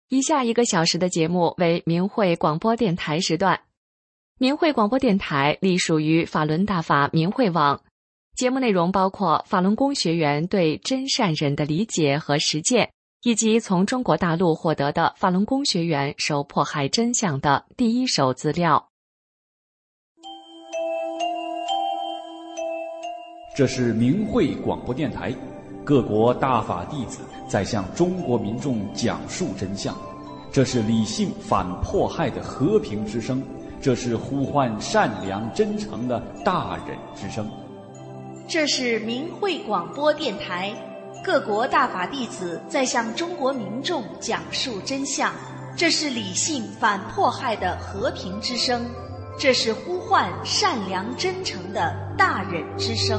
以下1个小时的节目为明慧广播电台时段。明慧广播电台隶属于法轮大法明慧网，节目内容包括法轮功学员对真善忍的理解和实践，以及从中国大陆获得的法轮功学员受迫害真相的第一手资料。 这是明慧广播电台，各国大法弟子在向中国民众讲述真相，这是理性反迫害的和平之声，这是呼唤善良真诚的大忍之声。 这是明慧广播电台，各国大法弟子在向中国民众讲述真相，这是理性反迫害的和平之声，这是呼唤善良真诚的大忍之声。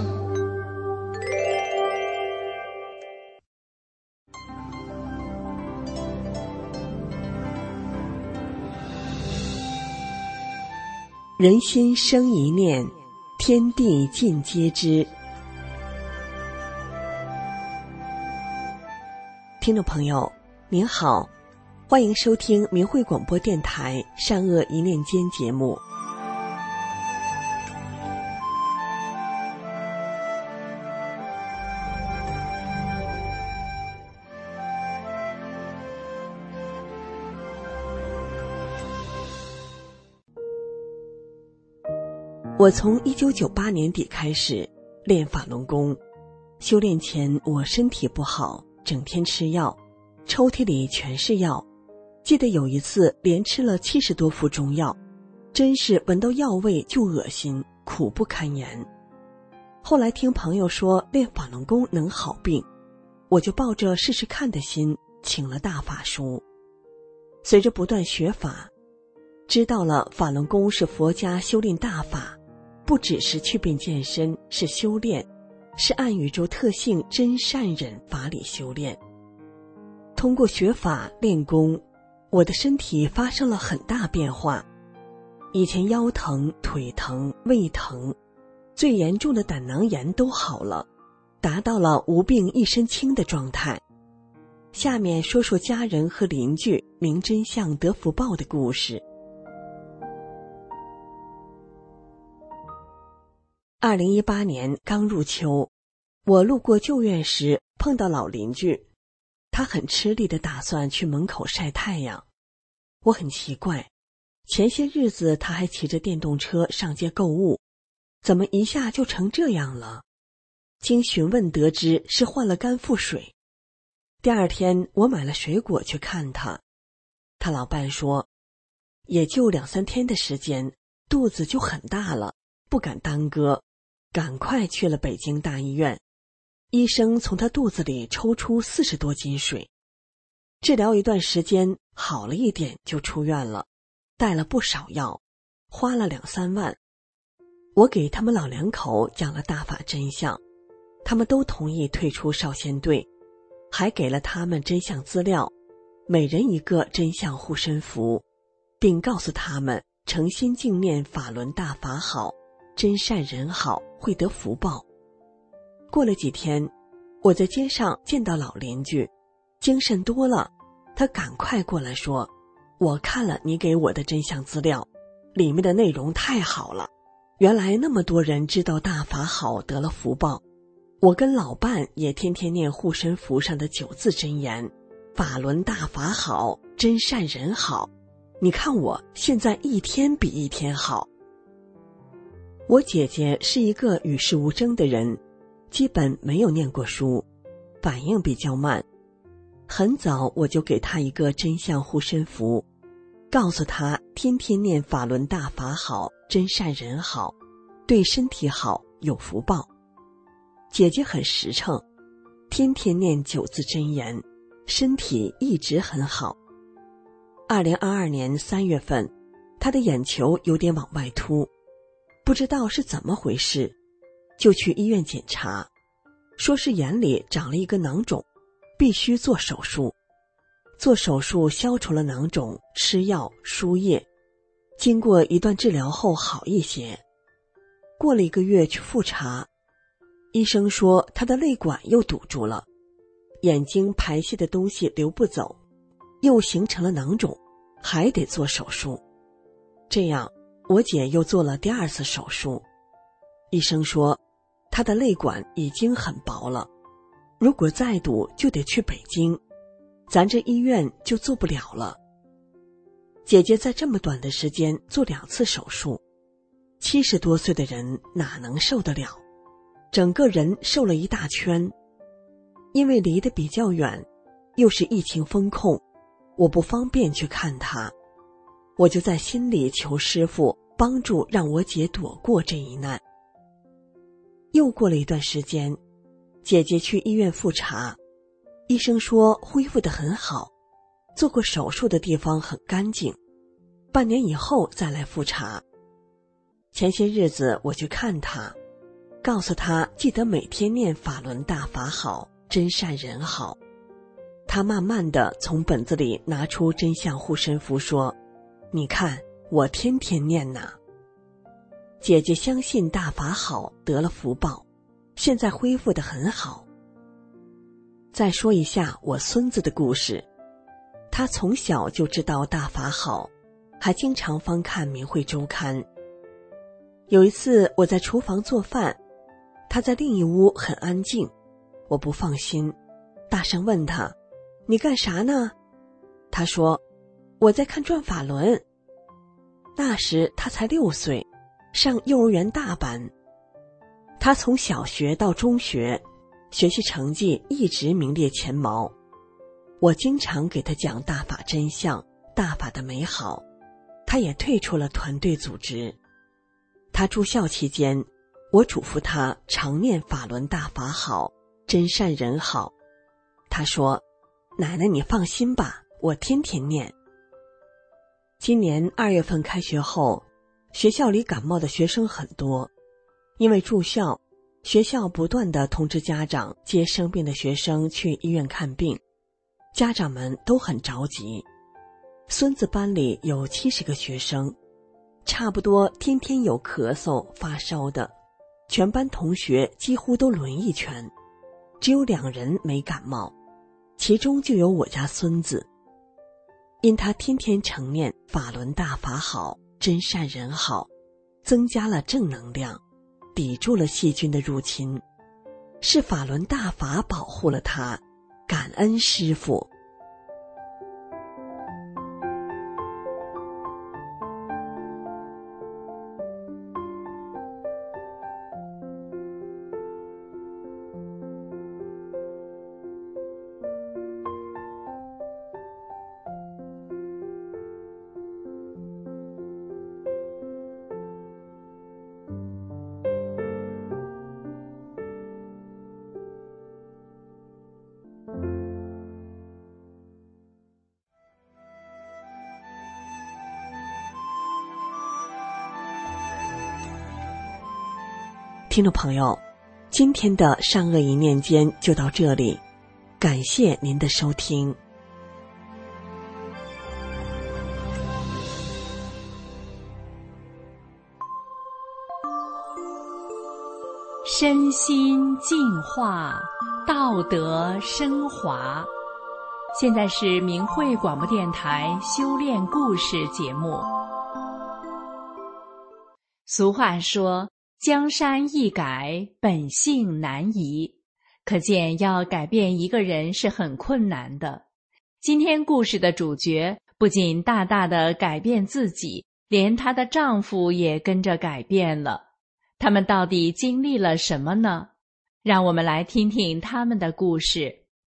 人心生一念，天地尽皆知。听众朋友您好，欢迎收听明慧广播电台善恶一念间节目。我从1998年底开始练法轮功，修炼前我身体不好，整天吃药，抽屉里全是药。记得有一次连吃了70多副中药，真是闻到药味就恶心，苦不堪言。后来听朋友说练法轮功能好病，我就抱着试试看的心请了大法书。随着不断学法，知道了法轮功是佛家修炼大法，不只是祛病健身，是修炼，是按宇宙特性真善忍法理修炼。通过学法练功，我的身体发生了很大变化。以前腰疼、腿疼、胃疼，最严重的胆囊炎都好了，达到了无病一身轻的状态。下面说说家人和邻居明真相得福报的故事。2018年刚入秋，我路过旧院时碰到老邻居，他很吃力地打算去门口晒太阳。我很奇怪，前些日子他还骑着电动车上街购物，怎么一下就成这样了？经询问得知是患了肝腹水。第二天我买了水果去看他，他老伴说也就2-3天的时间，肚子就很大了，不敢耽搁，赶快去了北京大医院。医生从他肚子里抽出40多斤水，治疗一段时间好了一点就出院了，带了不少药，花了2-3万。我给他们老两口讲了大法真相，他们都同意退出少先队，还给了他们真相资料，每人1个真相护身符，并告诉他们诚心敬念法轮大法好，真善人好，会得福报。过了几天，我在街上见到老邻居，精神多了，他赶快过来说，我看了你给我的真相资料，里面的内容太好了，原来那么多人知道大法好，得了福报。我跟老伴也天天念护身符上的9字真言，法轮大法好，真善人好，你看我现在一天比一天好。我姐姐是一个与世无争的人，基本没有念过书，反应比较慢。很早我就给她一个真相护身符，告诉她天天念法轮大法好，真善人好，对身体好，有福报。姐姐很实诚，天天念9字真言，身体一直很好。2022年3月份，她的眼球有点往外凸，不知道是怎么回事，就去医院检查，说是眼里长了一个囊肿，必须做手术。做手术消除了囊肿，吃药输液，经过一段治疗后好一些。过了1个月去复查，医生说他的泪管又堵住了，眼睛排泄的东西流不走， 又形成了囊肿，还得做手术。这样，我姐又做了第2次手术。医生说，她的肋管已经很薄了，如果再堵就得去北京，咱这医院就做不了了。姐姐在这么短的时间做2次手术，70多岁的人哪能受得了？整个人瘦了一大圈。因为离得比较远，又是疫情封控，我不方便去看她，我就在心里求师父帮助，让我姐躲过这一难。又过了一段时间，姐姐去医院复查，医生说恢复得很好，做过手术的地方很干净，半年以后再来复查。前些日子我去看她，告诉她记得每天念法轮大法好，真善人好。她慢慢地从本子里拿出真相护身符说，你看我天天念呐。姐姐相信大法好，得了福报，现在恢复得很好。再说一下我孙子的故事，他从小就知道大法好，还经常翻看明慧周刊。有一次我在厨房做饭，他在另一屋很安静，我不放心，大声问他，你干啥呢？他说，我在看转法轮。那时他才6岁，上幼儿园大班。他从小学到中学，学习成绩一直名列前茅。我经常给他讲大法真相，大法的美好。他也退出了团队组织。他住校期间，我嘱咐他常念法轮大法好，真善人好。他说，奶奶你放心吧，我天天念。今年2月份开学后，学校里感冒的学生很多，因为住校，学校不断地通知家长接生病的学生去医院看病，家长们都很着急。孙子班里有70个学生，差不多天天有咳嗽发烧的，全班同学几乎都轮一圈，只有2人没感冒，其中就有我家孙子。因他天天承念法轮大法好，真善人好，增加了正能量，抵住了细菌的入侵，是法轮大法保护了他，感恩师父。听众朋友，今天的善恶一念间就到这里，感谢您的收听。 身心净化，道德升华。现在是明慧广播电台修炼故事节目。俗话说，江山易改，本性难移，可见要改变一个人是很困难的。今天故事的主角不仅大大的改变自己，连她的丈夫也跟着改变了。他们到底经历了什么呢？让我们来听听他们的故事。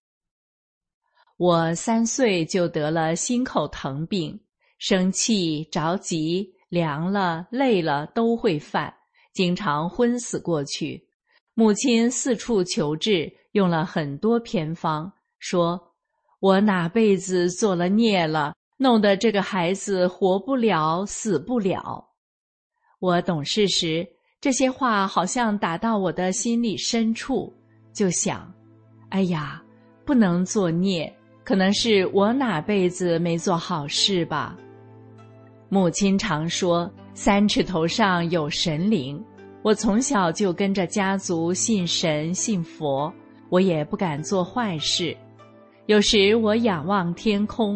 我3岁就得了心口疼病，生气、着急、凉了、累了都会犯，经常昏死过去。母亲四处求治，用了很多偏方，说我哪辈子做了孽了，弄得这个孩子活不了，死不了。我懂事时，这些话好像打到我的心里深处，就想，哎呀，不能作孽，可能是我哪辈子没做好事吧。母亲常说3尺头上有神灵，我从小就跟着家族信神信佛，我也不敢做坏事。有时我仰望天空，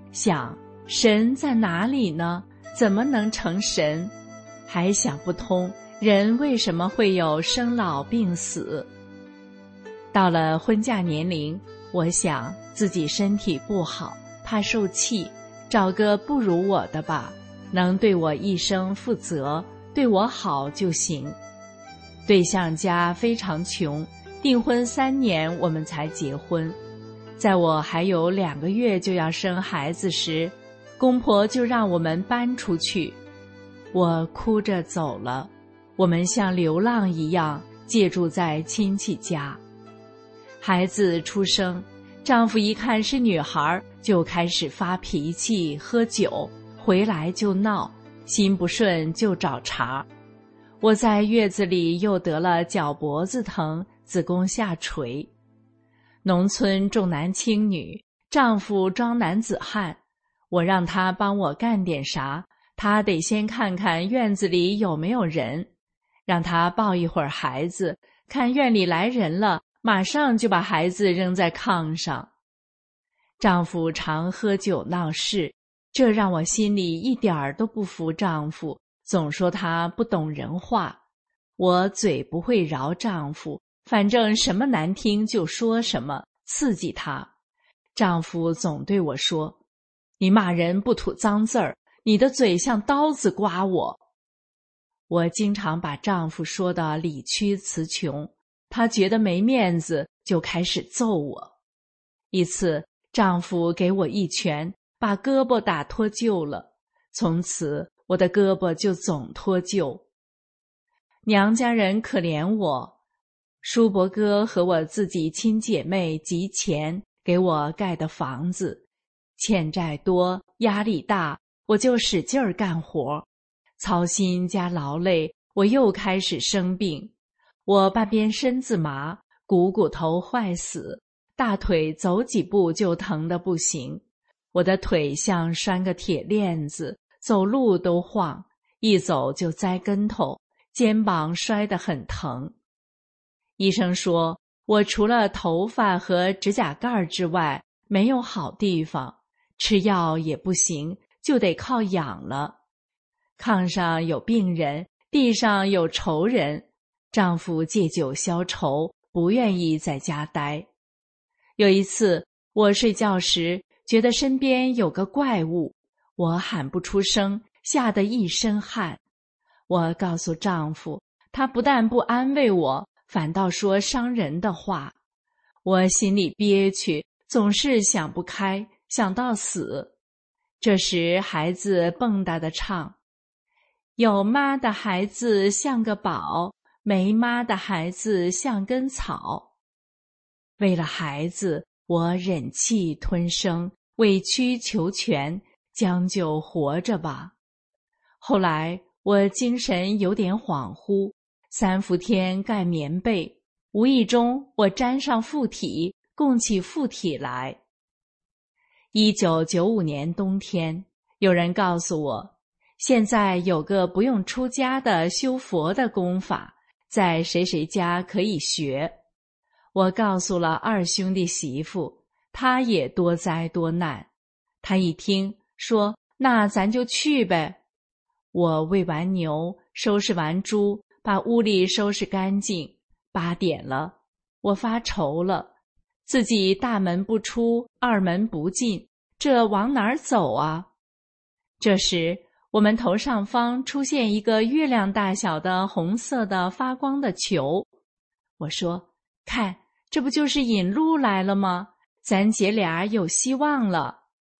想神在哪里呢？怎么能成神？还想不通人为什么会有生老病死。到了婚嫁年龄，我想自己身体不好，怕受气，找个不如我的吧，能对我一生负责，对我好就行。对象家非常穷，订婚3年我们才结婚。在我还有2个月就要生孩子时，公婆就让我们搬出去。我哭着走了，我们像流浪一样借住在亲戚家。孩子出生，丈夫一看是女孩，就开始发脾气，喝酒，回来就闹，心不顺就找茬。我在月子里又得了脚脖子疼，子宫下垂。农村重男轻女，丈夫装男子汉，我让他帮我干点啥，他得先看看院子里有没有人，让他抱一会儿孩子，看院里来人了，马上就把孩子扔在炕上。丈夫常喝酒闹事，这让我心里一点儿都不服丈夫，总说他不懂人话。我嘴不会饶丈夫，反正什么难听就说什么，刺激他。丈夫总对我说，你骂人不吐脏字儿，你的嘴像刀子刮我。我经常把丈夫说得理屈词穷，他觉得没面子，就开始揍我。一次，丈夫给我一拳，把胳膊打脱臼了，从此我的胳膊就总脱臼。娘家人可怜我，叔伯哥和我自己亲姐妹集钱给我盖的房子，欠债多，压力大，我就使劲儿干活，操心加劳累，我又开始生病。我半边身子麻，股头坏死，大腿走几步就疼得不行。我的腿像拴个铁链子，走路都晃，一走就栽跟头，肩膀摔得很疼。医生说，我除了头发和指甲盖之外，没有好地方，吃药也不行，就得靠养了。炕上有病人，地上有仇人，丈夫借酒消愁，不愿意在家待。有一次，我睡觉时觉得身边有个怪物，我喊不出声，吓得一身汗。我告诉丈夫，他不但不安慰我，反倒说伤人的话。我心里憋屈，总是想不开，想到死。这时孩子蹦跶地唱，有妈的孩子像个宝，没妈的孩子像根草。为了孩子，我忍气吞声，委曲求全，将就活着吧。后来我精神有点恍惚，3伏天盖棉被，无意中我沾上附体，供起附体来。1995年冬天，有人告诉我，现在有个不用出家的修佛的功法，在谁谁家可以学。我告诉了2兄弟媳妇，他也多灾多难。他一听说，那咱就去呗。我喂完牛，收拾完猪，把屋里收拾干净。8点了，我发愁了，自己大门不出，二门不进，这往哪儿走啊？这时，我们头上方出现一个月亮大小的红色的发光的球。我说，看，这不就是引路来了吗？咱姐俩有希望了。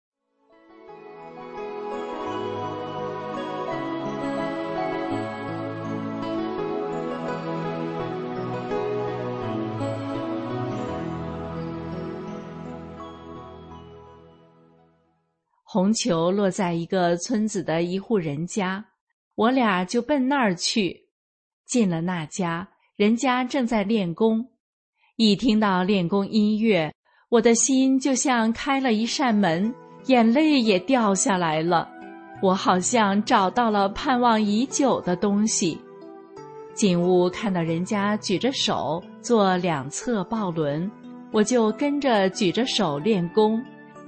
红球落在一个村子的一户人家，我俩就奔那儿去。进了那家，人家正在练功。一听到练功音乐，我的心就像开了一扇门，眼泪也掉下来了。我好像找到了盼望已久的东西。进屋看到人家举着手做2侧抱轮，我就跟着举着手练功。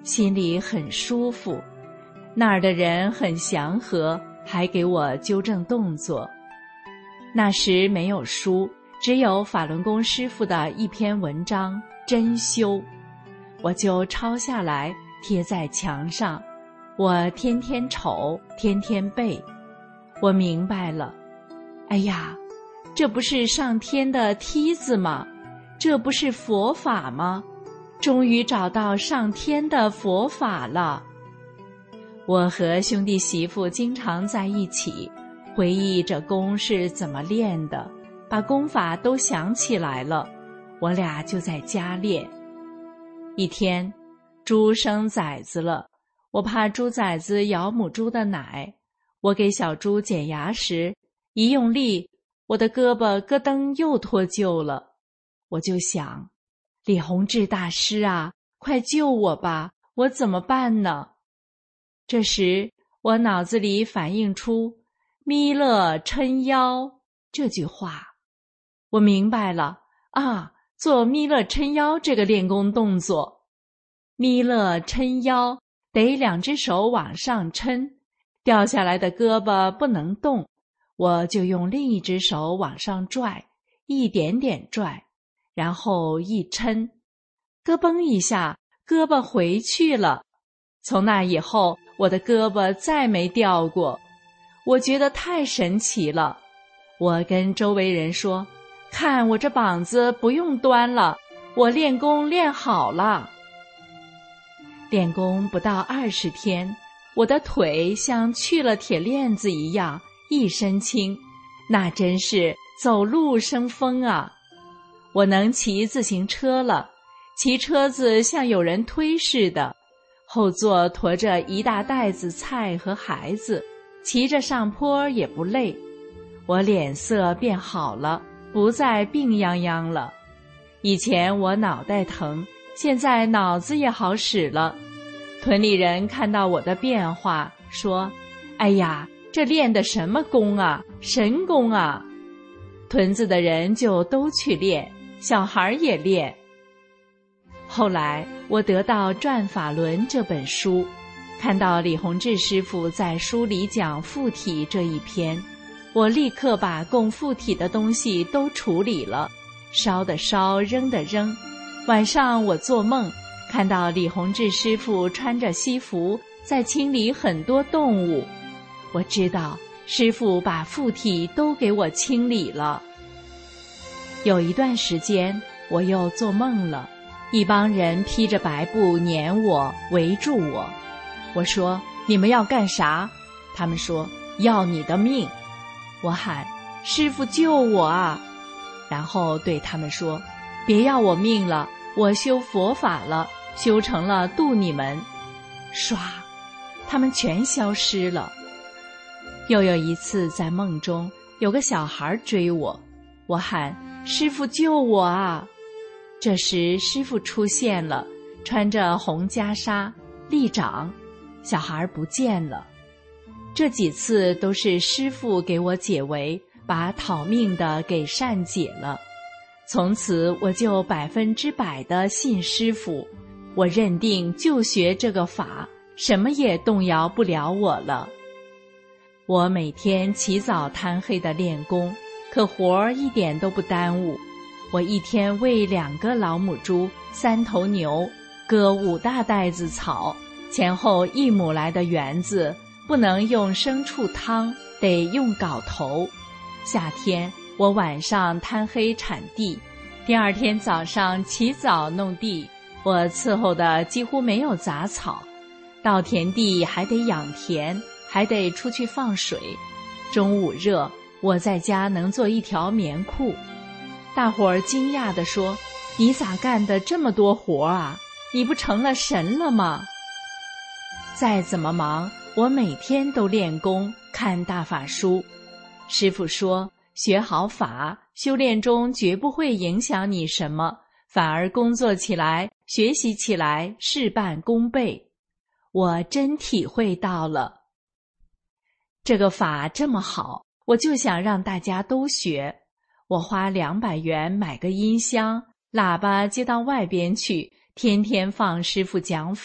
心里很舒服。那儿的人很祥和，还给我纠正动作。那时没有书，只有法轮功师傅的一篇文章《真修》，我就抄下来贴在墙上，我天天瞅，天天背。我明白了，哎呀，这不是上天的梯子吗？这不是佛法吗？终于找到上天的佛法了。我和兄弟媳妇经常在一起，回忆着功是怎么练的，把功法都想起来了，我俩就在家练。一天，猪生崽子了，我怕猪崽子咬母猪的奶，我给小猪剪牙时，一用力，我的胳膊咯噔又脱臼了。我就想，李洪志大师啊，快救我吧，我怎么办呢？这时我脑子里反映出弥勒撑腰这句话，我明白了啊，做弥勒撑腰这个练功动作。弥勒撑腰得两只手往上撑，掉下来的胳膊不能动，我就用另一只手往上拽，一点点拽，然后一撑，咯嘣一下，胳膊回去了。从那以后，我的胳膊再没掉过，我觉得太神奇了。我跟周围人说，看我这膀子不用端了，我练功练好了。练功不到20天，我的腿像去了铁链子一样，一身轻，那真是走路生风啊。我能骑自行车了，骑车子像有人推似的，后座驮着一大袋子菜和孩子，骑着上坡也不累。我脸色变好了，不再病殃殃了。以前我脑袋疼，现在脑子也好使了。屯里人看到我的变化，说：“哎呀，这练的什么功啊，神功啊！”屯子的人就都去练，小孩也练。后来我得到《转法轮》这本书，看到李洪志师傅在书里讲附体这一篇，我立刻把供附体的东西都处理了，烧的烧，扔的扔。晚上我做梦，看到李洪志师傅穿着西服在清理很多动物，我知道师傅把附体都给我清理了。有一段时间我又做梦了，一帮人披着白布撵我，围住我。我说：“你们要干啥？”他们说：“要你的命。”我喊：“师父救我啊！”然后对他们说：“别要我命了，我修佛法了，修成了度你们。”唰，他们全消失了。又有一次在梦中，有个小孩追我，我喊：“师父救我啊！”这时师父出现了，穿着红袈裟，立掌，小孩不见了。这几次都是师父给我解围，把讨命的给善解了。从此我就100%的信师父，我认定就学这个法，什么也动摇不了我了。我每天起早贪黑的练功，可活儿一点都不耽误。我一天喂2个老母猪，3头牛，割5大袋子草，前后1亩来的园子不能用牲畜汤，得用镐头。夏天我晚上贪黑铲地，第2天早上起早弄地，我伺候的几乎没有杂草。到田地还得养田，还得出去放水。中午热，我在家能做1条棉裤。大伙儿惊讶地说：“你咋干的这么多活啊？你不成了神了吗？”再怎么忙，我每天都练功，看大法书。师父说，学好法，修炼中绝不会影响你什么，反而工作起来，学习起来事半功倍。我真体会到了。这个法这么好，我就想让大家都学。我花200元买个音箱，喇叭接到外边去，天天放师父讲法，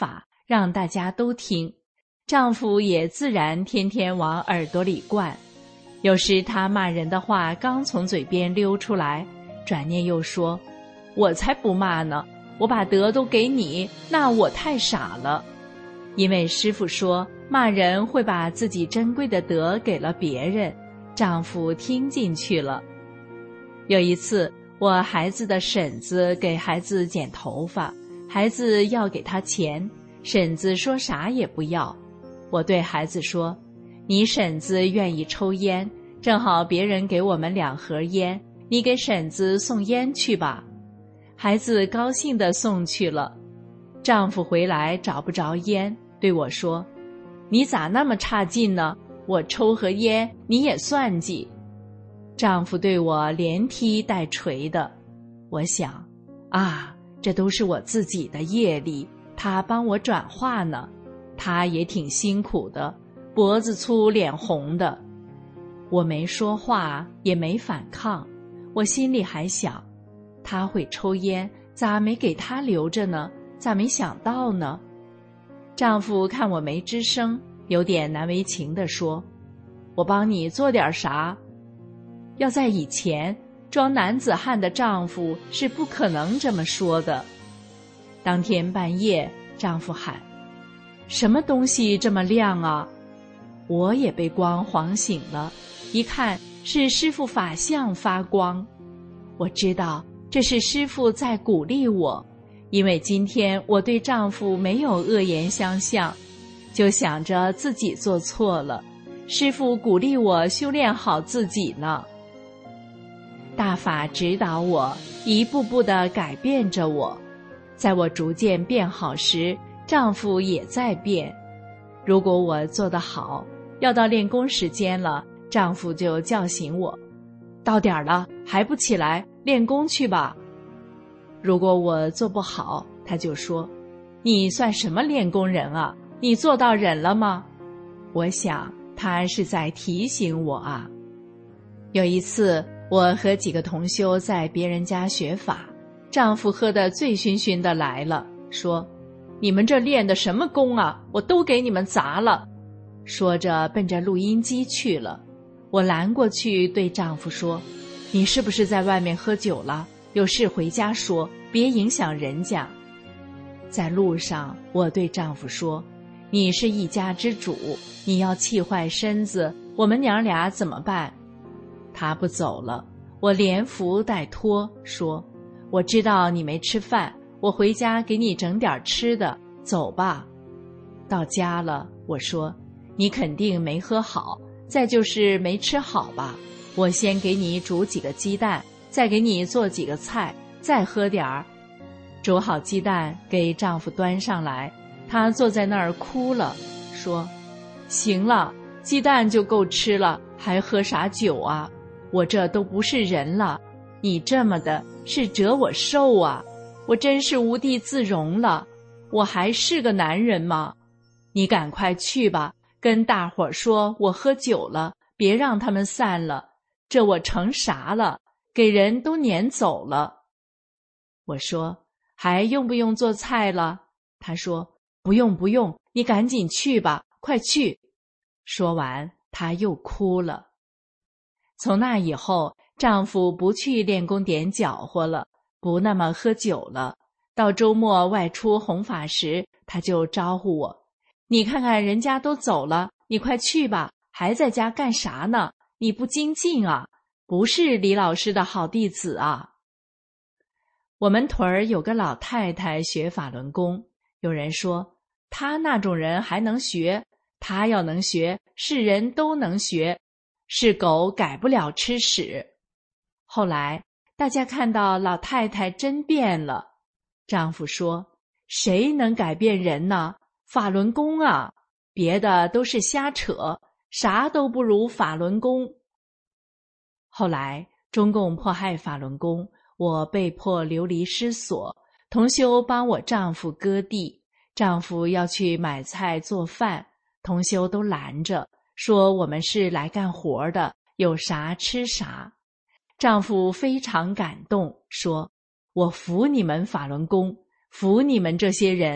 让大家都听，丈夫也自然天天往耳朵里灌。有时他骂人的话刚从嘴边溜出来，转念又说：我才不骂呢，我把德都给你，那我太傻了。因为师父说骂人会把自己珍贵的德给了别人，丈夫听进去了。有一次，我孩子的婶子给孩子剪头发，孩子要给他钱，婶子说啥也不要。我对孩子说：你婶子愿意抽烟，正好别人给我们2盒烟，你给婶子送烟去吧。孩子高兴地送去了。丈夫回来找不着烟，对我说：你咋那么差劲呢？我抽盒烟你也算计。丈夫对我连踢带捶的。我想啊，这都是我自己的业力，他帮我转化呢。他也挺辛苦的，脖子粗脸红的。我没说话，也没反抗，我心里还想，他会抽烟，咋没给他留着呢？咋没想到呢？丈夫看我没吱声，有点难为情地说：我帮你做点啥？要在以前，装男子汉的丈夫是不可能这么说的。当天半夜，丈夫喊：什么东西这么亮啊？我也被光晃醒了，一看是师父法相发光。我知道这是师父在鼓励我，因为今天我对丈夫没有恶言相向，就想着自己做错了，师父鼓励我修炼好自己呢。大法指导我，一步步地改变着我。在我逐渐变好时，丈夫也在变。如果我做得好，要到练功时间了，丈夫就叫醒我：到点了，还不起来，练功去吧。如果我做不好，他就说：你算什么练功人啊？你做到人了吗？我想他是在提醒我啊。有一次，我和几个同修在别人家学法，丈夫喝得醉醺醺的来了，说：你们这练的什么功啊？我都给你们砸了。说着奔着录音机去了。我拦过去对丈夫说：你是不是在外面喝酒了？有事回家说，别影响人家。在路上，我对丈夫说：你是一家之主，你要气坏身子，我们娘俩怎么办？他不走了，我连扶带拖说：我知道你没吃饭，我回家给你整点吃的，走吧。到家了，我说：你肯定没喝好，再就是没吃好吧，我先给你煮几个鸡蛋，再给你做几个菜，再喝点儿。煮好鸡蛋给丈夫端上来，他坐在那儿哭了，说：行了，鸡蛋就够吃了，还喝啥酒啊？我这都不是人了，你这么的是折我寿啊！我真是无地自容了，我还是个男人吗？你赶快去吧，跟大伙儿说我喝酒了，别让他们散了，这我成啥了？给人都撵走了。我说：还用不用做菜了？他说：不用不用，你赶紧去吧，快去。说完，他又哭了。从那以后，丈夫不去练功点搅和了，不那么喝酒了。到周末外出弘法时，他就招呼我：你看看人家都走了，你快去吧，还在家干啥呢？你不精进啊，不是李老师的好弟子啊。我们屯儿有个老太太学法轮功，有人说她那种人还能学，她要能学，是人都能学，是狗改不了吃屎。后来大家看到老太太真变了，丈夫说：谁能改变人呢？法轮功啊，别的都是瞎扯，啥都不如法轮功。后来中共迫害法轮功，我被迫流离失所，同修帮我丈夫割地，丈夫要去买菜做饭，同修都拦着，说我们是来干活的，有啥吃啥。丈夫非常感动，说：我服你们法轮功，服你们这些人，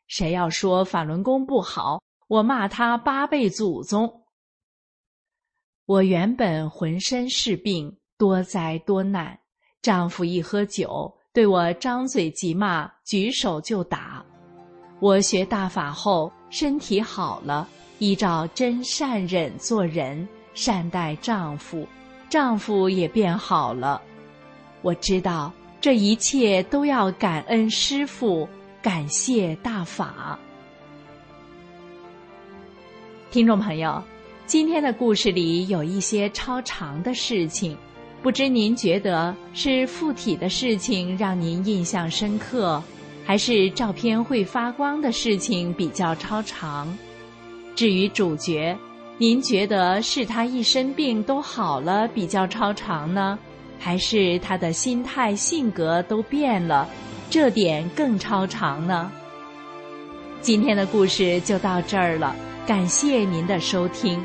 谁要说法轮功不好，我骂他8辈祖宗。我原本浑身是病，多灾多难，丈夫一喝酒，对我张嘴即骂，举手就打。我学大法后，身体好了，依照真善忍做人，善待丈夫，丈夫也变好了。我知道这一切都要感恩师父，感谢大法。听众朋友，今天的故事里有一些超常的事情，不知您觉得是附体的事情让您印象深刻，还是照片会发光的事情比较超常？至于主角，您觉得是他一身病都好了比较超常呢，还是他的心态性格都变了，这点更超常呢？今天的故事就到这儿了，感谢您的收听。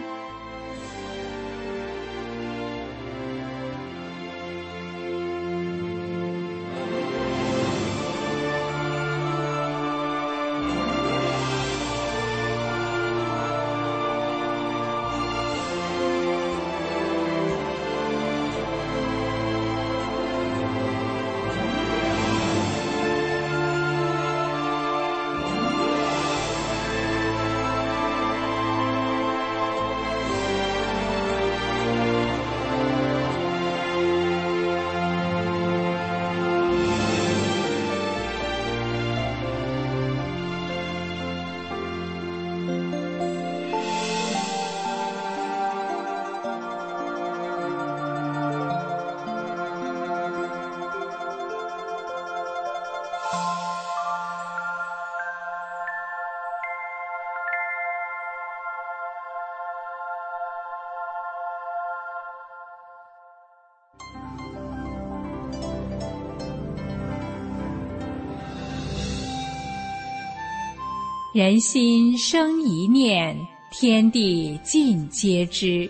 人心生一念，天地尽皆知。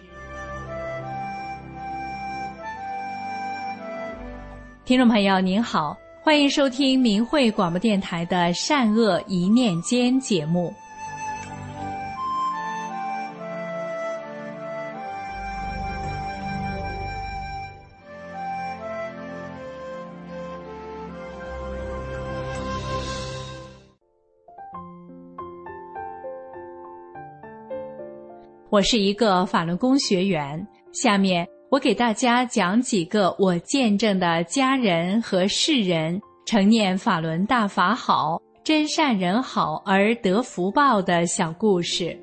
听众朋友您好，欢迎收听明慧广播电台的善恶一念间节目。我是一个法轮功学员，下面我给大家讲几个我见证的家人和世人承念法轮大法好、真善人好而得福报的小故事。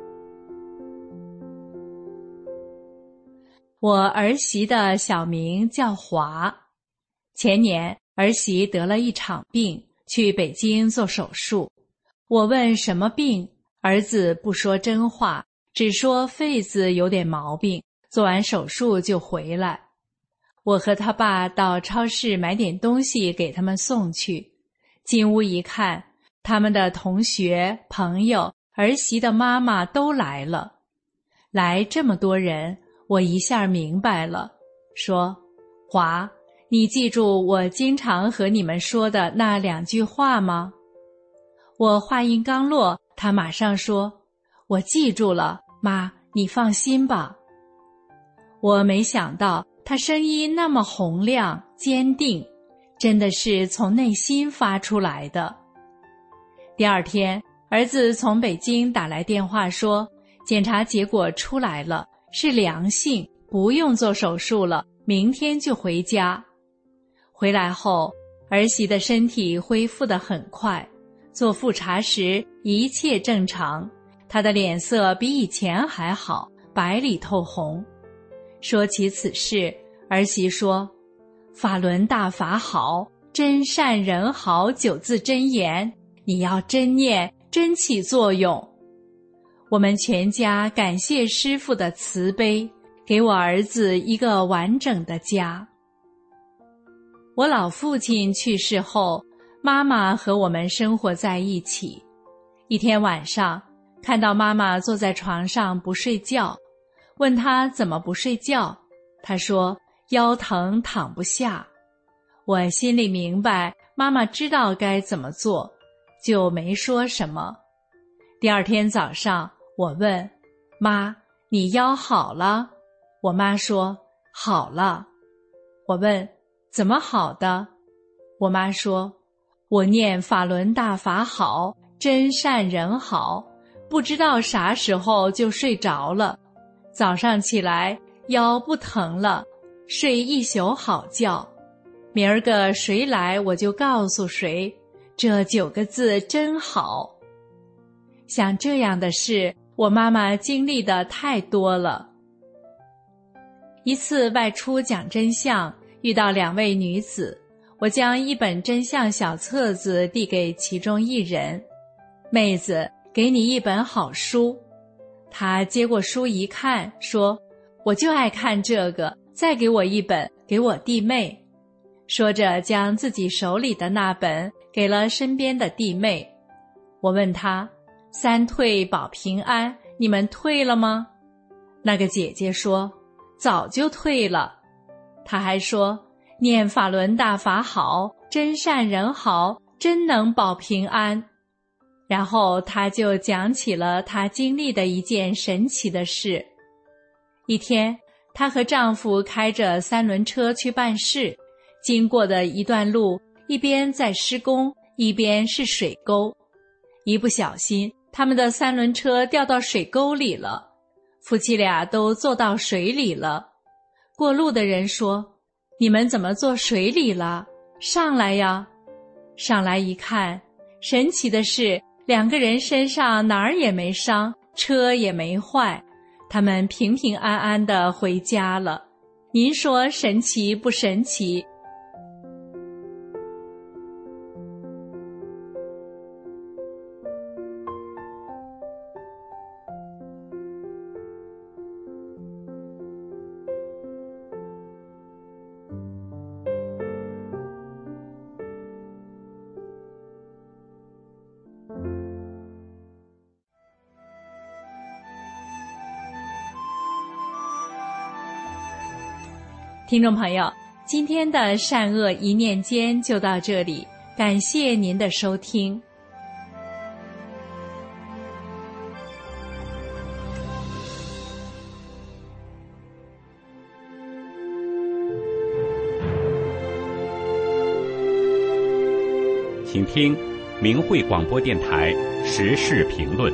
我儿媳的小名叫华，前年儿媳得了一场病，去北京做手术。我问什么病，儿子不说真话，只说肺子有点毛病，做完手术就回来。我和他爸到超市买点东西给他们送去，进屋一看，他们的同学、朋友、儿媳的妈妈都来了。来这么多人，我一下明白了，说：华，你记住我经常和你们说的那2句话吗？我话音刚落，他马上说：我记住了，妈，你放心吧。我没想到他声音那么洪亮、坚定，真的是从内心发出来的。第二天，儿子从北京打来电话说，检查结果出来了，是良性，不用做手术了，明天就回家。回来后，儿媳的身体恢复得很快，做复查时一切正常，她的脸色比以前还好，白里透红。说起此事，儿媳说：法轮大法好，真善人好9字真言，你要真念，真起作用。我们全家感谢师父的慈悲，给我儿子一个完整的家。我老父亲去世后，妈妈和我们生活在一起。一天晚上，看到妈妈坐在床上不睡觉，问她怎么不睡觉，她说腰疼躺不下。我心里明白妈妈知道该怎么做， 就没说什么。第二天早上，我问妈，你腰好了？我妈说好了。我问怎么好的？我妈说我念法轮大法好，真善人好，不知道啥时候就睡着了，早上起来腰不疼了，睡一宿好觉。明儿个谁来我就告诉谁，这9个字真好。像这样的事，我妈妈经历的太多了。一次外出讲真相，遇到2位女子，我将一本真相小册子递给其中一人，妹子，给你一本好书。她接过书一看，说我就爱看这个，再给我一本，给我弟妹。说着将自己手里的那本给了身边的弟妹。我问她3退保平安，你们退了吗？那个姐姐说早就退了。她还说念法轮大法好，真善人好，真能保平安。然后她就讲起了她经历的一件神奇的事。一天，她和丈夫开着3轮车去办事，经过的一段路，一边在施工，一边是水沟。一不小心，他们的3轮车掉到水沟里了，夫妻俩都坐到水里了。过路的人说，你们怎么坐水里了？上来呀！上来一看，神奇的是2个人身上哪儿也没伤，车也没坏，他们平平安安地回家了。您说神奇不神奇？听众朋友，今天的善恶一念间就到这里，感谢您的收听。 请听明慧广播电台时事评论。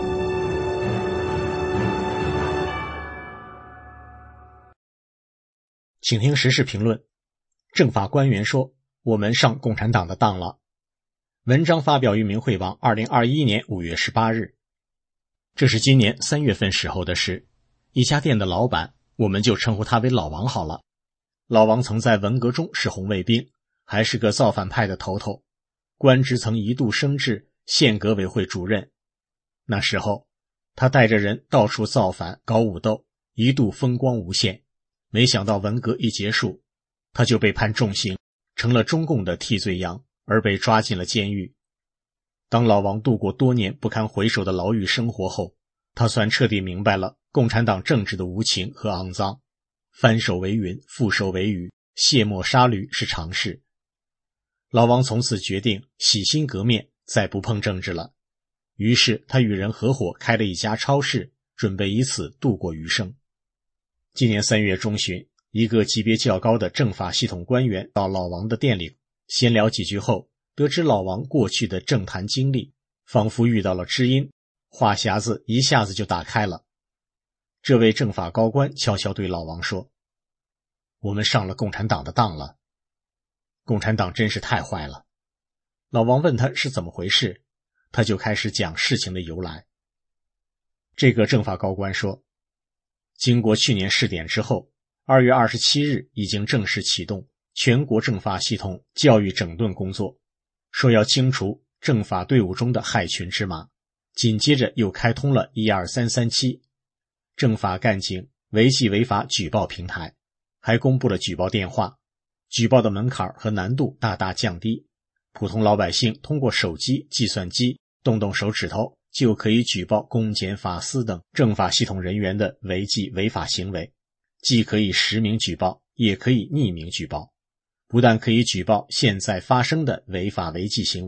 请听时事评论。政法官员说，我们上共产党的当了。文章发表于明慧网2021年5月18日。这是今年3月份时候的事。一家店的老板，我们就称呼他为老王好了。老王曾在文革中是红卫兵，还是个造反派的头头，官职曾一度升至县革委会主任。那时候他带着人到处造反搞武斗，一度风光无限。没想到文革一结束，他就被判重刑，成了中共的替罪羊，而被抓进了监狱。当老王度过多年不堪回首的牢狱生活后，他算彻底明白了共产党政治的无情和肮脏。翻手为云，覆手为雨，卸磨杀驴是常事。老王从此决定洗心革面，再不碰政治了。于是他与人合伙开了一家超市，准备以此度过余生。今年3月中旬，一个级别较高的政法系统官员到老王的店里闲聊几句后，得知老王过去的政坛经历，仿佛遇到了知音，话匣子一下子就打开了。这位政法高官悄悄对老王说，我们上了共产党的当了。共产党真是太坏了。老王问他是怎么回事，他就开始讲事情的由来。这个政法高官说，经过去年试点之后，2月27日已经正式启动全国政法系统教育整顿工作，说要清除政法队伍中的害群之马。紧接着又开通了12337政法干警违纪违法举报平台，还公布了举报电话，举报的门槛和难度大大降低，普通老百姓通过手机、计算机动动手指头就可以举报公检法司等政法系统人员的违纪违法行为，既可以实名举报，也可以匿名举报。不但可以举报现在发生的违法违纪行为，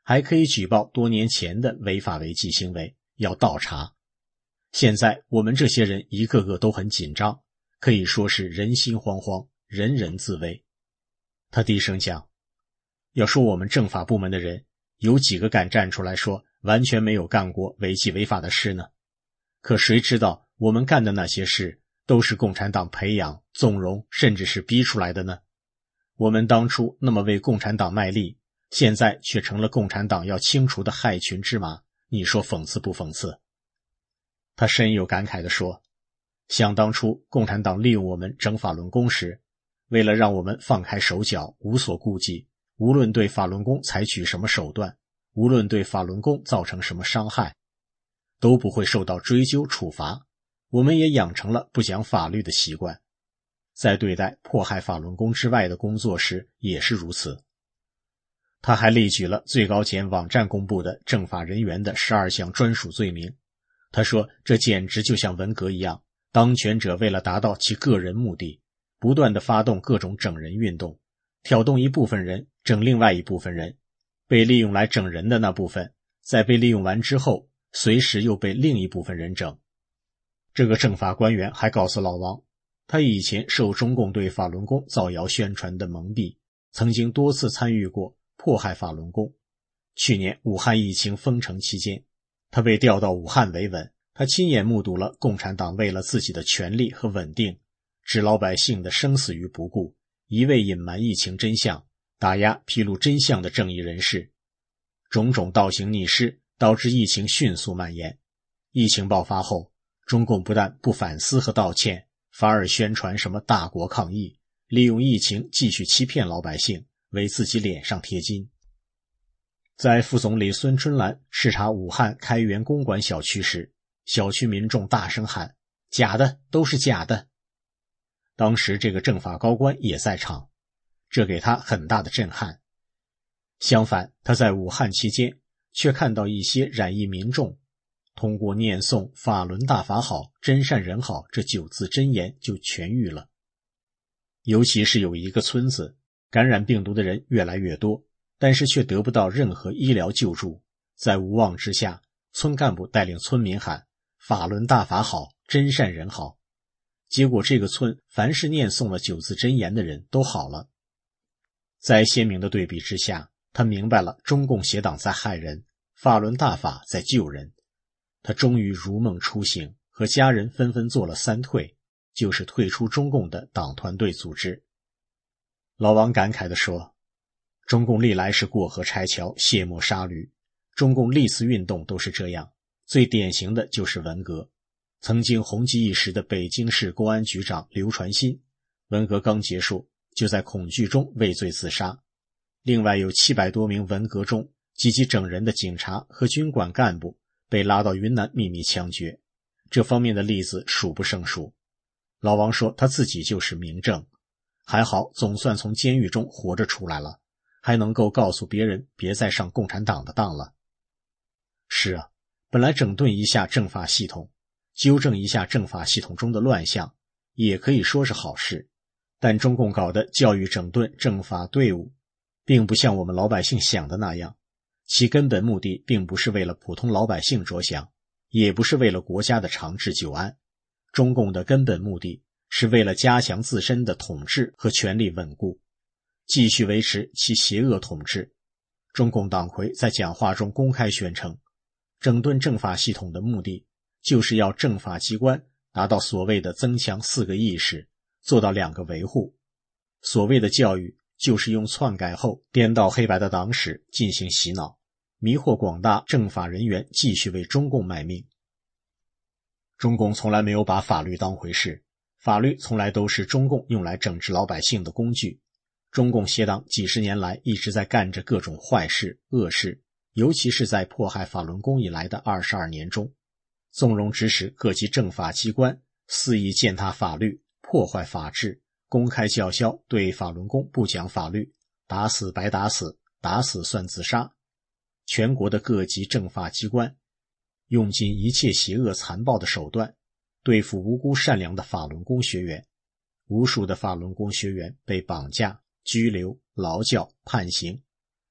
还可以举报多年前的违法违纪行为，要倒查。现在我们这些人一个个都很紧张，可以说是人心惶惶，人人自危。他低声讲，要说我们政法部门的人，有几个敢站出来说完全没有干过违纪违法的事呢？可谁知道我们干的那些事都是共产党培养、纵容，甚至是逼出来的呢？我们当初那么为共产党卖力，现在却成了共产党要清除的害群之马，你说讽刺不讽刺？他深有感慨地说，想当初共产党利用我们整法轮功时，为了让我们放开手脚，无所顾忌，无论对法轮功采取什么手段，无论对法轮功造成什么伤害，都不会受到追究处罚。我们也养成了不讲法律的习惯，在对待迫害法轮功之外的工作时也是如此。他还列举了最高检网站公布的政法人员的12项专属罪名。他说，这简直就像文革一样，当权者为了达到其个人目的，不断地发动各种整人运动，挑动一部分人整另外一部分人，被利用来整人的那部分，在被利用完之后，随时又被另一部分人整。这个政法官员还告诉老王，他以前受中共对法轮功造谣宣传的蒙蔽，曾经多次参与过迫害法轮功。去年武汉疫情封城期间，他被调到武汉维稳，他亲眼目睹了共产党为了自己的权力和稳定，置老百姓的生死于不顾，一味隐瞒疫情真相，打压披露真相的正义人士，种种倒行逆施，导致疫情迅速蔓延。疫情爆发后，中共不但不反思和道歉，反而宣传什么大国抗疫，利用疫情继续欺骗老百姓，为自己脸上贴金。在副总理孙春兰视察武汉开元公馆小区时，小区民众大声喊，假的，都是假的。当时这个政法高官也在场，这给他很大的震撼。相反，他在武汉期间却看到一些染疫民众通过念诵法轮大法好，真善人好这9字真言就痊愈了。尤其是有一个村子，感染病毒的人越来越多，但是却得不到任何医疗救助。在无望之下，村干部带领村民喊法轮大法好，真善人好。结果这个村凡是念诵了9字真言的人都好了。在鲜明的对比之下，他明白了中共邪党在害人，法轮大法在救人。他终于如梦初醒，和家人纷纷做了3退，就是退出中共的党团队组织。老王感慨地说，中共历来是过河拆桥，卸磨杀驴，中共历次运动都是这样，最典型的就是文革。曾经红极一时的北京市公安局长刘传新，文革刚结束就在恐惧中畏罪自杀。另外有700多名文革中积极整人的警察和军管干部被拉到云南秘密枪决，这方面的例子数不胜数。老王说他自己就是明证，还好总算从监狱中活着出来了，还能够告诉别人别再上共产党的当了。是啊，本来整顿一下政法系统，纠正一下政法系统中的乱象，也可以说是好事。但中共搞的教育整顿政法队伍，并不像我们老百姓想的那样，其根本目的并不是为了普通老百姓着想，也不是为了国家的长治久安。中共的根本目的是为了加强自身的统治和权力稳固，继续维持其邪恶统治。中共党魁在讲话中公开宣称，整顿政法系统的目的就是要政法机关达到所谓的增强4个意识，做到2个维护。所谓的教育就是用篡改后颠倒黑白的党史进行洗脑，迷惑广大政法人员继续为中共卖命。中共从来没有把法律当回事，法律从来都是中共用来整治老百姓的工具。中共邪党几十年来一直在干着各种坏事恶事，尤其是在迫害法轮功以来的22年中，纵容指使各级政法机关肆意践踏法律，破坏法治，公开叫嚣对法轮功不讲法律，打死白打死，打死算自杀。全国的各级政法机关用尽一切邪恶残暴的手段对付无辜善良的法轮功学员，无数的法轮功学员被绑架、拘留、劳教、判刑，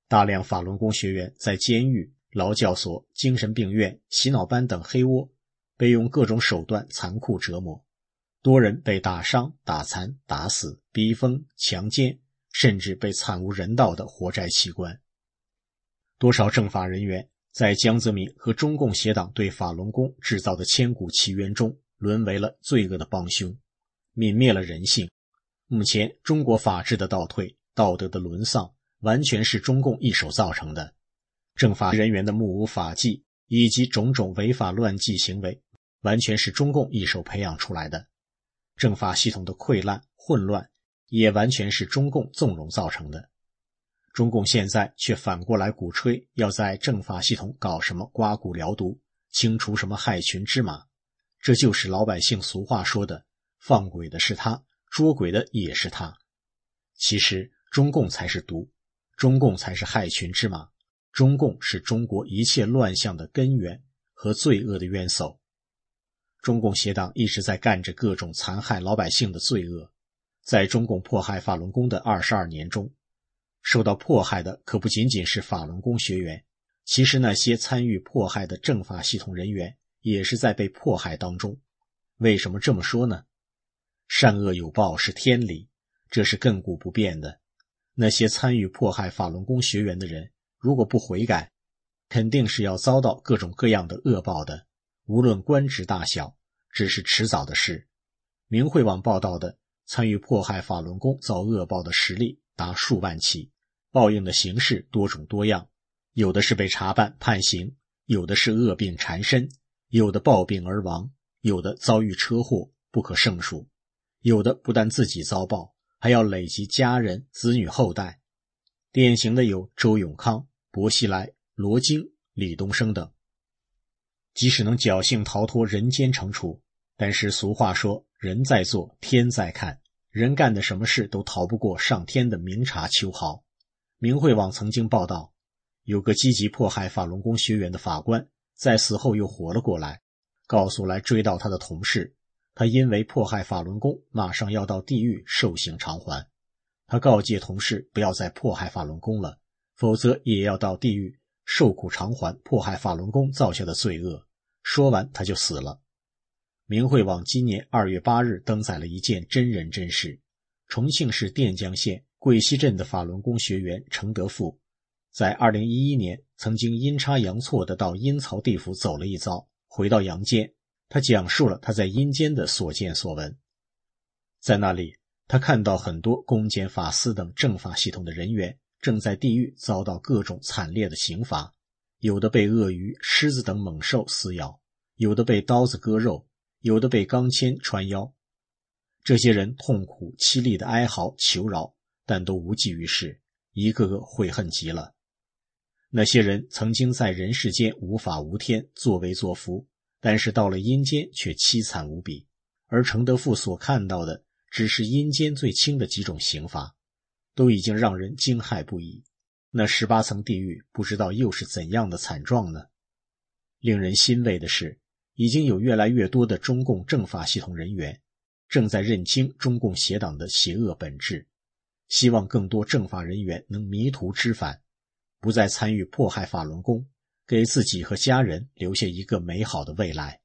大量法轮功学员在监狱、劳教所、精神病院、洗脑班等黑窝被用各种手段残酷折磨，多人被打伤、打残、打死、逼疯、强奸，甚至被惨无人道的活摘器官。多少政法人员在江泽民和中共协党对法轮功制造的千古奇冤中沦为了罪恶的帮凶，泯灭了人性。目前中国法治的倒退、道德的沦丧，完全是中共一手造成的。政法人员的目无法纪以及种种违法乱纪行为，完全是中共一手培养出来的。政法系统的溃烂、混乱，也完全是中共纵容造成的。中共现在却反过来鼓吹要在政法系统搞什么刮骨疗毒，清除什么害群之马，这就是老百姓俗话说的放鬼的是他，捉鬼的也是他。其实中共才是毒，中共才是害群之马，中共是中国一切乱象的根源和罪恶的冤首。中共协党一直在干着各种残害老百姓的罪恶。在中共迫害法轮功的22年中，受到迫害的可不仅仅是法轮功学员，其实那些参与迫害的政法系统人员也是在被迫害当中。为什么这么说呢？善恶有报是天理，这是亘古不变的。那些参与迫害法轮功学员的人，如果不悔改，肯定是要遭到各种各样的恶报的，无论官职大小，只是迟早的事。明慧网报道的参与迫害法轮功遭恶报的实例达数万起，报应的形式多种多样，有的是被查办判刑，有的是恶病缠身，有的暴病而亡，有的遭遇车祸不可胜数，有的不但自己遭报，还要累及家人、子女后代。典型的有周永康、薄熙来、罗京、李东升等。即使能侥幸逃脱人间惩处，但是俗话说人在做天在看，人干的什么事都逃不过上天的明察秋毫。明慧网曾经报道，有个积极迫害法轮功学员的法官在死后又活了过来，告诉来追悼他的同事，他因为迫害法轮功马上要到地狱受刑偿还。他告诫同事不要再迫害法轮功了，否则也要到地狱受苦偿还迫害法轮功造下的罪恶。说完他就死了。明慧网今年2月8日登载了一件真人真事。重庆市垫江县桂溪镇的法轮功学员程德富，在2011年曾经阴差阳错地到阴曹地府走了一遭，回到阳间。他讲述了他在阴间的所见所闻。在那里，他看到很多公检法司等政法系统的人员正在地狱遭到各种惨烈的刑罚，有的被鳄鱼、狮子等猛兽撕咬，有的被刀子割肉，有的被钢钎穿腰。这些人痛苦凄厉的哀嚎求饶，但都无济于事，一个个悔恨极了。那些人曾经在人世间无法无天，作威作福，但是到了阴间却凄惨无比，而程德富所看到的只是阴间最轻的几种刑罚，都已经让人惊骇不已。那18层地狱不知道又是怎样的惨状呢？令人欣慰的是，已经有越来越多的中共政法系统人员正在认清中共邪党的邪恶本质，希望更多政法人员能迷途知返，不再参与迫害法轮功，给自己和家人留下一个美好的未来。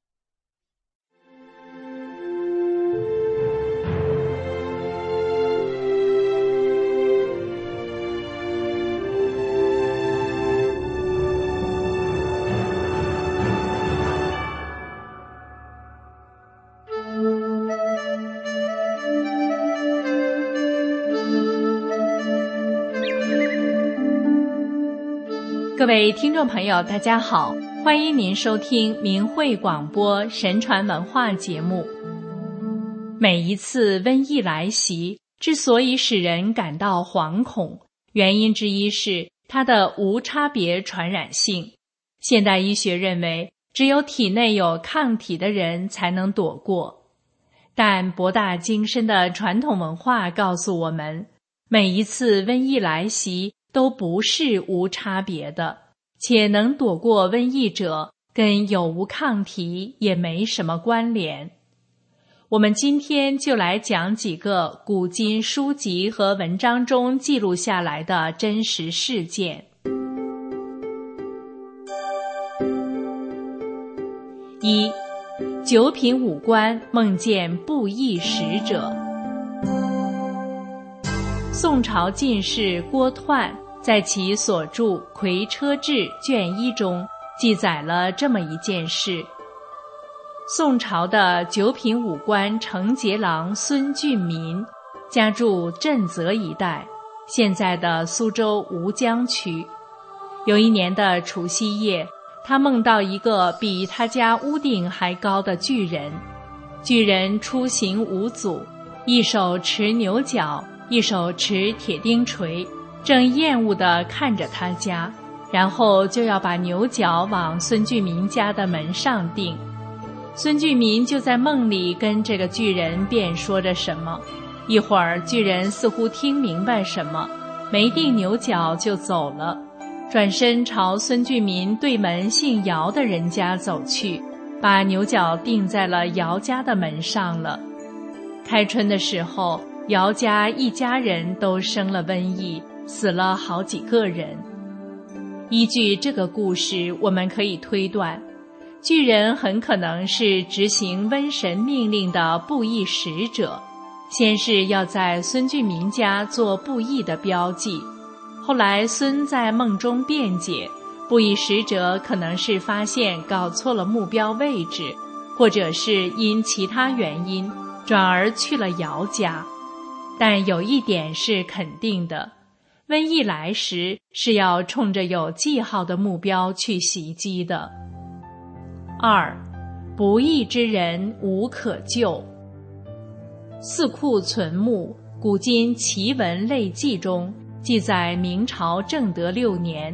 各位听众朋友大家好，欢迎您收听明慧广播神传文化节目。每一次瘟疫来袭之所以使人感到惶恐，原因之一是它的无差别传染性。现代医学认为，只有体内有抗体的人才能躲过。但博大精深的传统文化告诉我们，每一次瘟疫来袭都不是无差别的，且能躲过瘟疫者跟有无抗体也没什么关联。我们今天就来讲几个古今书籍和文章中记录下来的真实事件。 一、九品武官梦见布衣使者。宋朝进士郭彖在其所著《魁车志》卷1中记载了这么一件事。宋朝的九品武官承节郎孙俊民家住震泽一带，现在的苏州吴江区。有一年的除夕夜，他梦到一个比他家屋顶还高的巨人。巨人出行无阻，一手持牛角，一手持铁钉锤，正厌恶地看着他家，然后就要把牛角往孙俊民家的门上钉。孙俊民就在梦里跟这个巨人辩说着什么，一会儿巨人似乎听明白什么，没钉牛角就走了，转身朝孙俊民对门姓姚的人家走去，把牛角钉在了姚家的门上了。开春的时候，姚家一家人都生了瘟疫，死了好几个人。依据这个故事，我们可以推断，巨人很可能是执行瘟神命令的布衣使者，先是要在孙俊民家做布衣的标记，后来孙在梦中辩解，布衣使者可能是发现搞错了目标位置，或者是因其他原因转而去了姚家。但有一点是肯定的，瘟疫来时是要冲着有记号的目标去袭击的。二、不义之人无可救。四库存目《古今奇闻类记》中记载，明朝正德6年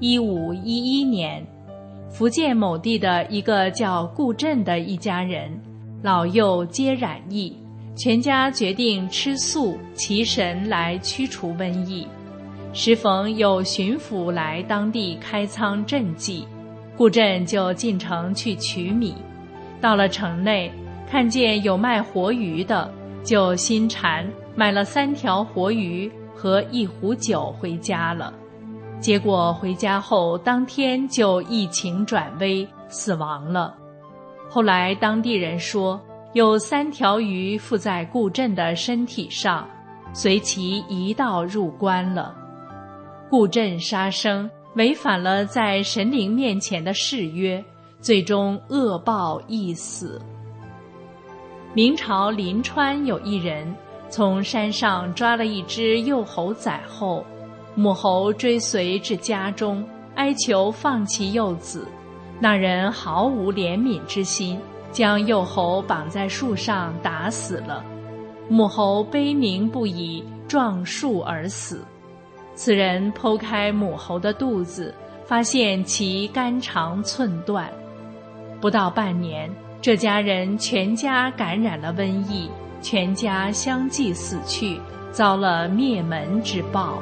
1511年，福建某地的一个叫顾振的一家人，老幼皆染疫，全家决定吃素祈神来驱除瘟疫。时逢有巡抚来当地开仓赈济，顾振就进城去取米。到了城内，看见有卖活鱼的，就心馋买了3条活鱼和1壶酒回家了。结果回家后当天就疫情转危，死亡了。后来当地人说，有3条鱼附在顾振的身体上，随其一道入关了。顾振杀生，违反了在神灵面前的誓约，最终恶报一死。明朝临川有一人从山上抓了一只幼猴宰后，母猴追随至家中，哀求放其幼子。那人毫无怜悯之心，将幼猴绑在树上打死了。母猴悲鸣不已，撞树而死。此人剖开母猴的肚子，发现其肝肠寸断。不到半年，这家人全家感染了瘟疫，全家相继死去，遭了灭门之报。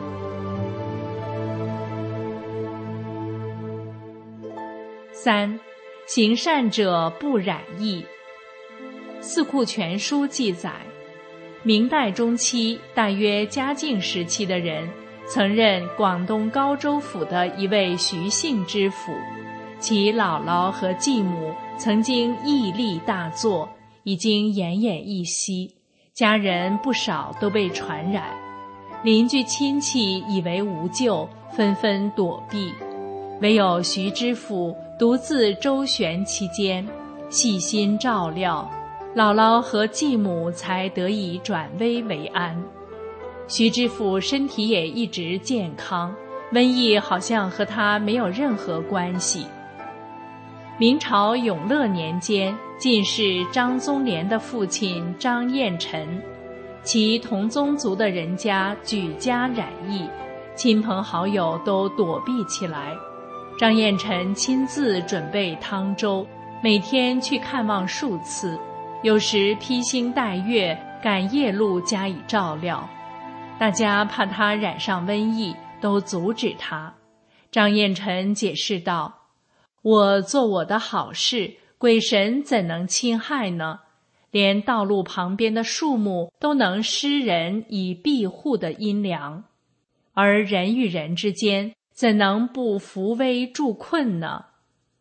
三、行善者不染疫。四库全书记载，明代中期大约嘉靖时期的人曾任广东高州府的一位徐姓知府，其姥姥和继母曾经疫力大作，已经奄奄一息，家人不少都被传染，邻居亲戚以为无救，纷纷躲避，唯有徐知府独自周旋其间，细心照料，姥姥和继母才得以转危为安。徐知府身体也一直健康，瘟疫好像和他没有任何关系。明朝永乐年间，进士张宗廉的父亲张彦臣，其同宗族的人家举家染疫，亲朋好友都躲避起来。张彦臣亲自准备汤粥，每天去看望数次，有时披星戴月赶夜路加以照料。大家怕他染上瘟疫，都阻止他。张彦臣解释道，我做我的好事，鬼神怎能侵害呢？连道路旁边的树木都能施人以庇护的阴凉，而人与人之间怎能不扶危助困呢？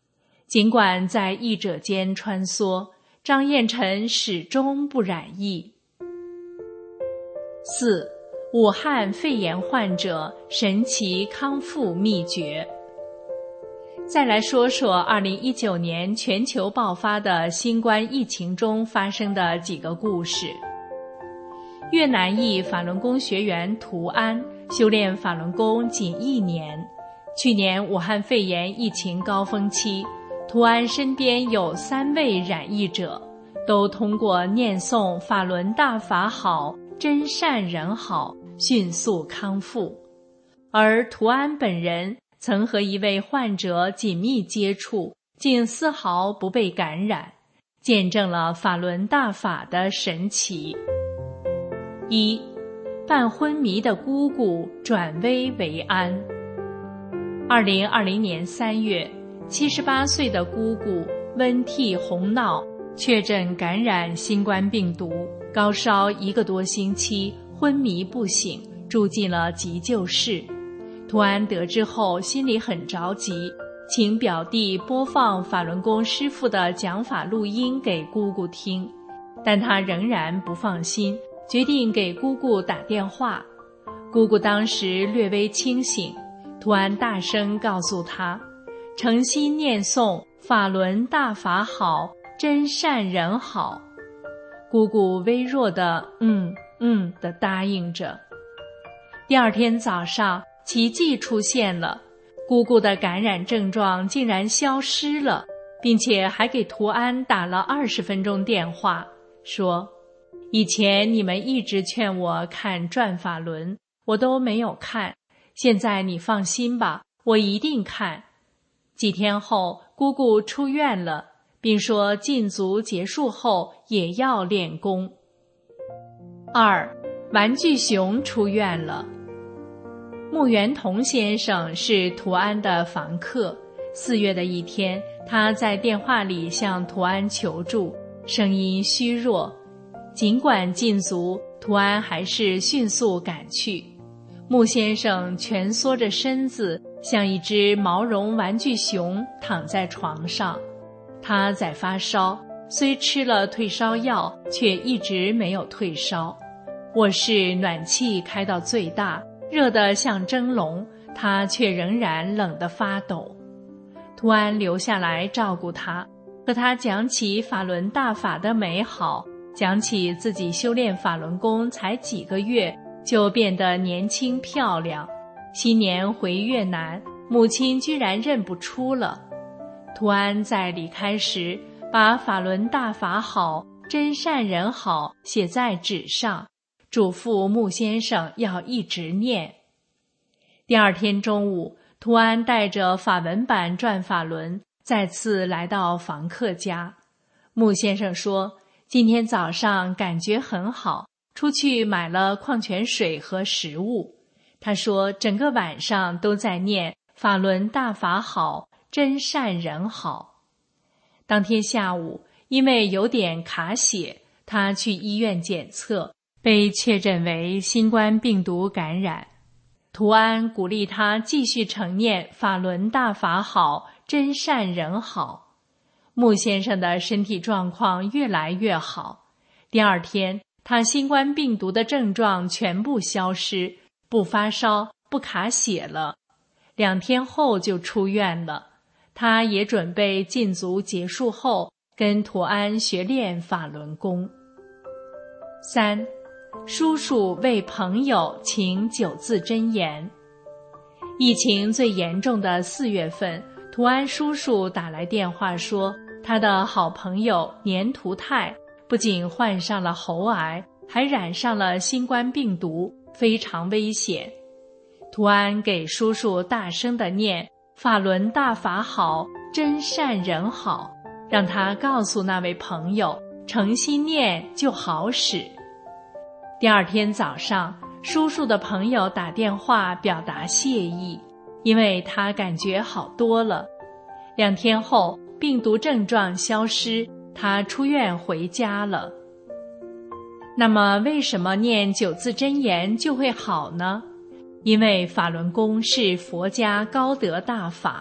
尽管在疫者间穿梭，张彦辰始终不染疫。4. 武汉肺炎患者神奇康复秘诀。再来说说2019年全球爆发的新冠疫情中发生的几个故事。越南裔法轮功学员涂安修炼法轮功仅1年，去年武汉肺炎疫情高峰期，涂安身边有3位染疫者，都通过念诵法轮大法好，真善人好，迅速康复。而涂安本人曾和一位患者紧密接触，竟丝毫不被感染，见证了法轮大法的神奇。1. 半昏迷的姑姑转危为安。2020年3月，78岁的姑姑温替洪闹确诊感染新冠病毒，高烧1个多星期，昏迷不醒，住进了急救室。涂安得知后心里很着急，请表弟播放法轮功师父的讲法录音给姑姑听，但他仍然不放心，决定给姑姑打电话。姑姑当时略微清醒，涂安大声告诉她，诚心念诵法轮大法好，真善人好。姑姑微弱的地答应着。第二天早上，奇迹出现了，姑姑的感染症状竟然消失了，并且还给涂安打了20分钟电话，说，以前你们一直劝我看转法轮，我都没有看，现在你放心吧，我一定看。几天后，姑姑出院了，并说禁足结束后也要练功。2. 玩具熊出院了。穆元同先生是涂安的房客，4月的一天，他在电话里向涂安求助，声音虚弱。尽管禁足，涂安还是迅速赶去。穆先生蜷缩着身子，像一只毛绒玩具熊躺在床上。他在发烧，虽吃了退烧药，却一直没有退烧。卧室暖气开到最大，热得像蒸笼，他却仍然冷得发抖。涂安留下来照顾他，和他讲起法轮大法的美好，讲起自己修炼法轮功才几个月就变得年轻漂亮。新年回越南，母亲居然认不出了。涂安在离开时，把法轮大法好，真善人好写在纸上，嘱咐穆先生要一直念。第二天中午，涂安带着法文版转法轮再次来到房客家。穆先生说，今天早上感觉很好，出去买了矿泉水和食物。他说整个晚上都在念法轮大法好，真善人好。当天下午，因为有点卡血，他去医院检测，被确诊为新冠病毒感染。涂安鼓励他继续承念法轮大法好，真善人好。穆先生的身体状况越来越好。第二天，他新冠病毒的症状全部消失，不发烧，不卡血了。2天后就出院了。他也准备禁足结束后跟涂安学练法轮功。3. 叔叔为朋友请9字真言。疫情最严重的4月份，涂安叔叔打来电话说，他的好朋友年图泰不仅患上了喉癌，还染上了新冠病毒，非常危险。涂安给叔叔大声地念法轮大法好，真善人好，让他告诉那位朋友，诚心念就好使。第二天早上，叔叔的朋友打电话表达谢意，因为他感觉好多了。2天后，病毒症状消失，他出院回家了。那么为什么念9字真言就会好呢？因为法轮功是佛家高德大法，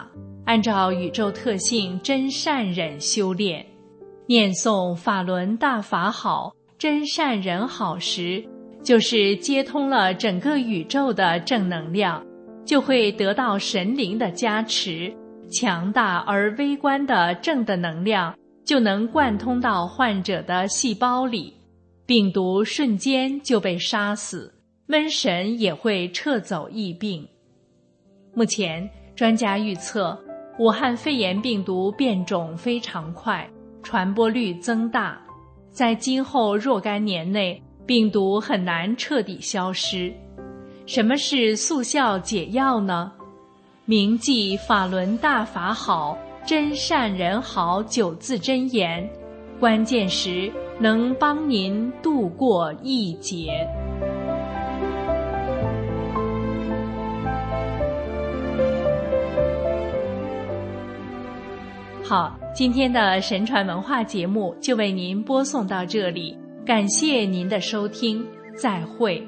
按照宇宙特性真善忍修炼，念诵法轮大法好，真善忍好时，就是接通了整个宇宙的正能量，就会得到神灵的加持，强大而微观的正的能量就能贯通到患者的细胞里，病毒瞬间就被杀死，瘟神也会撤走疫病。目前专家预测，武汉肺炎病毒变种非常快，传播率增大，在今后若干年内，病毒很难彻底消失。什么是速效解药呢？铭记法轮大法好，真善人好9字真言，关键时能帮您度过疫劫。好，今天的神传文化节目就为您播送到这里，感谢您的收听，再会。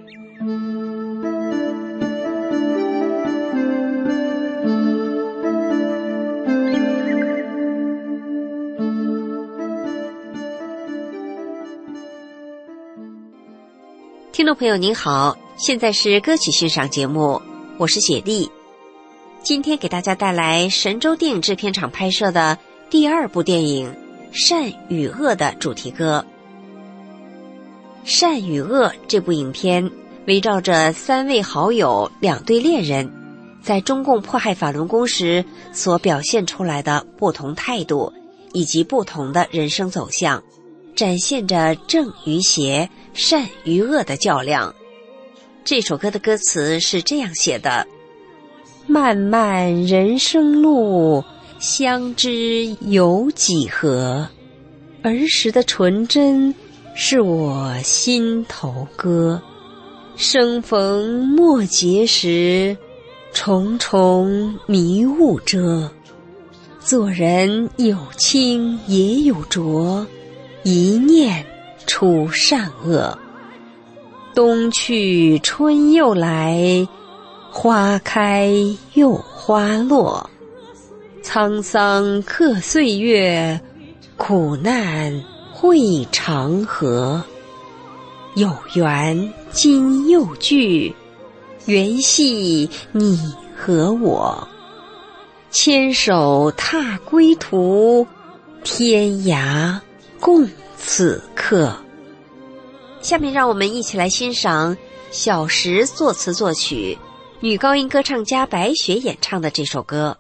听众朋友您好，现在是歌曲欣赏节目，我是雪莉。今天给大家带来神州电影制片厂拍摄的第2部电影《善与恶》的主题歌。《善与恶》这部影片围绕着3位好友2对恋人在中共迫害法轮功时所表现出来的不同态度以及不同的人生走向，展现着正与邪、善与恶的较量。这首歌的歌词是这样写的：漫漫人生路，相知有几何？儿时的纯真是我心头歌。生逢莫结时，重重迷雾遮。做人有清也有浊，一念出善恶。冬去春又来，花开又花落。沧桑刻岁月，苦难会长河。有缘今又聚，缘系你和我。牵手踏归途，天涯共此刻。下面让我们一起来欣赏小石作词作曲，女高音歌唱家白雪演唱的这首歌。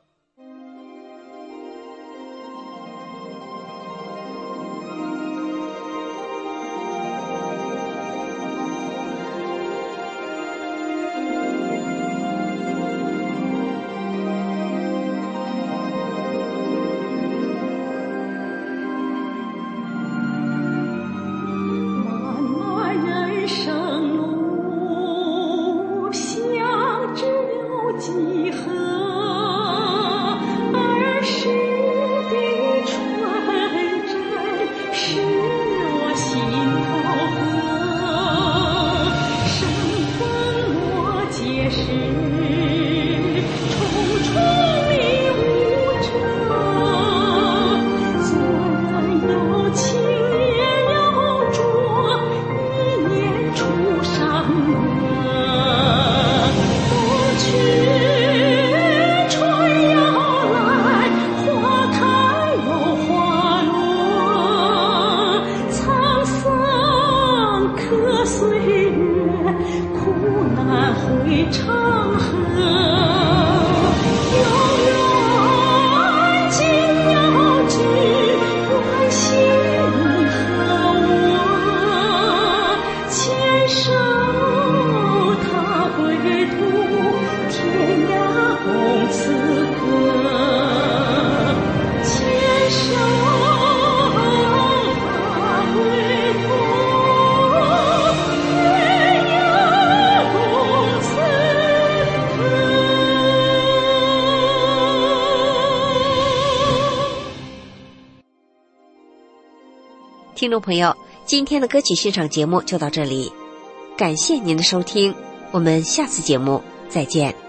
听众朋友，今天的歌曲欣赏节目就到这里，感谢您的收听，我们下次节目再见。